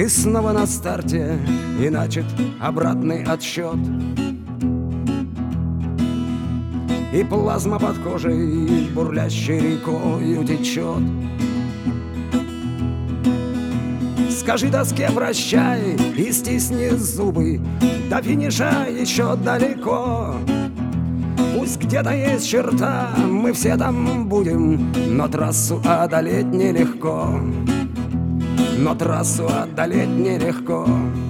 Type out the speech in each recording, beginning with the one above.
Ты снова на старте, и начат обратный отсчет. И плазма под кожей бурлящей рекою течет. Скажи тоске прощай и стисни зубы, до финиша еще далеко. Пусть где-то есть черта, мы все там будем, но трассу одолеть нелегко. Но трассу одолеть нелегко.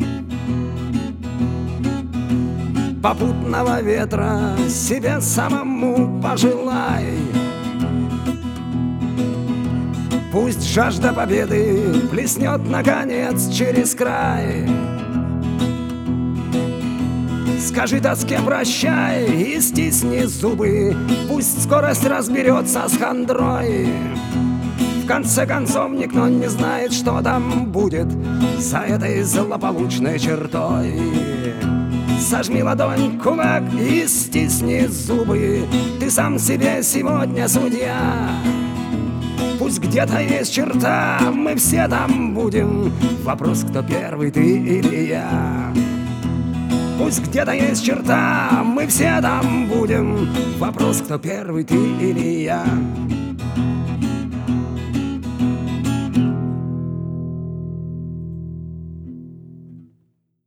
Попутного ветра себе самому пожелай. Пусть жажда победы плеснет наконец через край. Скажи тоске прощай и стисни зубы, пусть скорость разберется с хандрой. В конце концов никто не знает, что там будет за этой злополучной чертой. Сожми ладонь, кулак, и стисни зубы, ты сам себе сегодня судья. Пусть где-то есть черта, мы все там будем, вопрос, кто первый, ты или я. Пусть где-то есть черта, мы все там будем, вопрос, кто первый, ты или я.